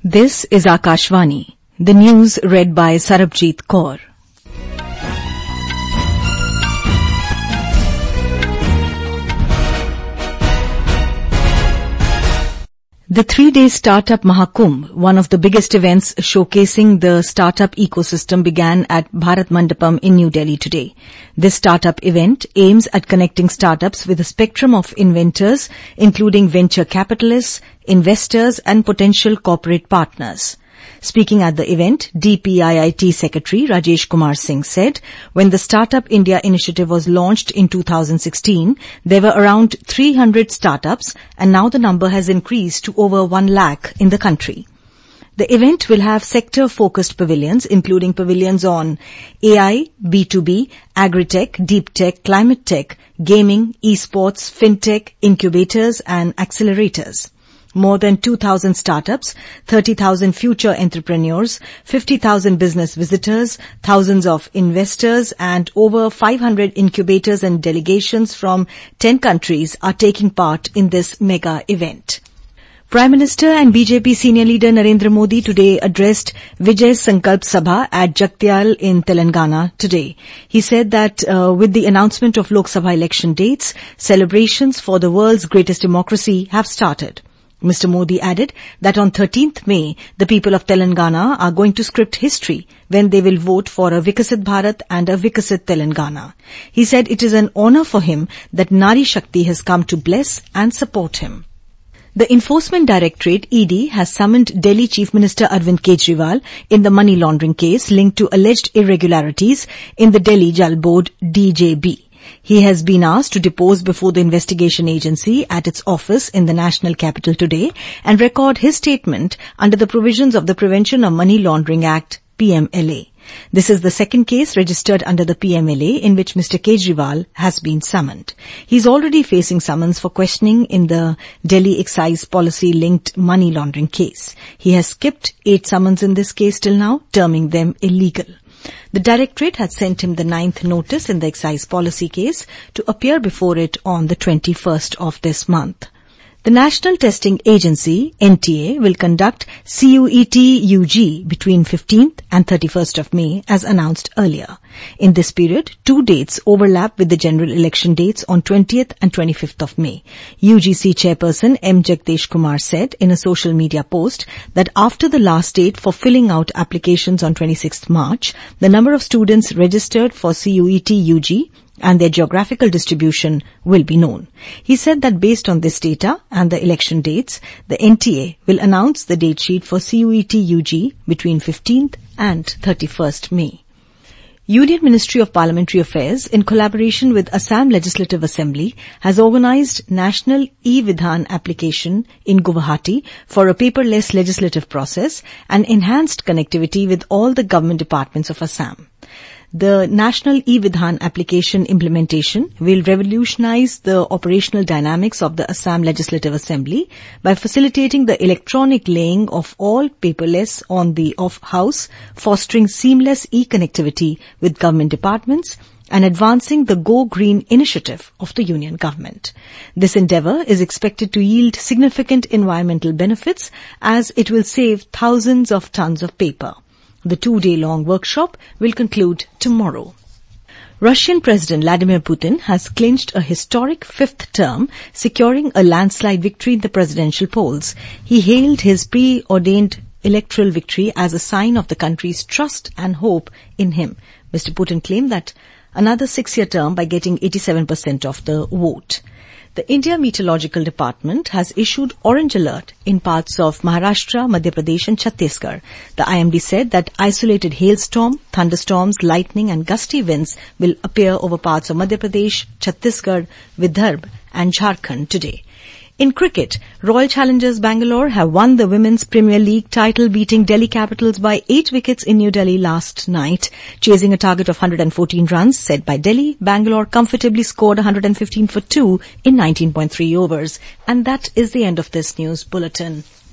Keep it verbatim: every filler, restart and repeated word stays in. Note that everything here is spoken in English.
This is Akashvani, the news read by Sarabjit Kaur. The three-day Startup Mahakumbh, one of the biggest events showcasing the startup ecosystem, began at Bharat Mandapam in New Delhi today. This startup event aims at connecting startups with a spectrum of inventors, including venture capitalists, investors and potential corporate partners. Speaking at the event, D P I I T Secretary Rajesh Kumar Singh said, when the Startup India initiative was launched in two thousand sixteen, there were around three hundred startups and now the number has increased to over one lakh in the country. The event will have sector-focused pavilions, including pavilions on A I, B two B, agri-tech, deep tech, climate tech, gaming, esports, fintech, incubators and accelerators. More than two thousand startups, thirty thousand future entrepreneurs, fifty thousand business visitors, thousands of investors and over five hundred incubators and delegations from ten countries are taking part in this mega event. Prime Minister and B J P senior leader Narendra Modi today addressed Vijay Sankalp Sabha at Jagtial in Telangana today. He said that uh, with the announcement of Lok Sabha election dates, celebrations for the world's greatest democracy have started. Mister Modi added that on thirteenth May, the people of Telangana are going to script history when they will vote for a Vikasit Bharat and a Vikasit Telangana. He said it is an honour for him that Nari Shakti has come to bless and support him. The Enforcement Directorate, E D, has summoned Delhi Chief Minister Arvind Kejriwal in the money laundering case linked to alleged irregularities in the Delhi Jal Board D J B. He has been asked to depose before the investigation agency at its office in the national capital today and record his statement under the provisions of the Prevention of Money Laundering Act, P M L A. This is the second case registered under the P M L A in which Mister Kejriwal has been summoned. He is already facing summons for questioning in the Delhi excise policy-linked money laundering case. He has skipped eight summons in this case till now, terming them illegal. The Directorate had sent him the ninth notice in the excise policy case to appear before it on the twenty-first of this month. The National Testing Agency, N T A, will conduct C U E T U G between fifteenth and thirty-first of May, as announced earlier. In this period, two dates overlap with the general election dates on twentieth and twenty-fifth of May. U G C Chairperson M. Jagdish Kumar said in a social media post that after the last date for filling out applications on twenty-sixth March, the number of students registered for C U E T U G and their geographical distribution will be known. He said that based on this data and the election dates, the N T A will announce the date sheet for C U E T U G between fifteenth and thirty-first May. Union Ministry of Parliamentary Affairs, in collaboration with Assam Legislative Assembly, has organised National E-Vidhan application in Guwahati for a paperless legislative process and enhanced connectivity with all the government departments of Assam. The National E-Vidhan application implementation will revolutionize the operational dynamics of the Assam Legislative Assembly by facilitating the electronic laying of all paperless on the off-house, fostering seamless e-connectivity with government departments, and advancing the Go Green initiative of the Union Government. This endeavour is expected to yield significant environmental benefits as it will save thousands of tons of paper. The two-day-long workshop will conclude tomorrow. Russian President Vladimir Putin has clinched a historic fifth term, securing a landslide victory in the presidential polls. He hailed his preordained electoral victory as a sign of the country's trust and hope in him. Mister Putin claimed that another six-year term by getting eighty-seven percent of the vote. The India Meteorological Department has issued orange alert in parts of Maharashtra, Madhya Pradesh and Chhattisgarh. The I M D said that isolated hailstorm, thunderstorms, lightning and gusty winds will appear over parts of Madhya Pradesh, Chhattisgarh, Vidarbha and Jharkhand today. In cricket, Royal Challengers Bangalore have won the Women's Premier League title, beating Delhi Capitals by eight wickets in New Delhi last night. Chasing a target of one hundred fourteen runs set by Delhi, Bangalore comfortably scored one hundred fifteen for two in nineteen point three overs. And that is the end of this news bulletin.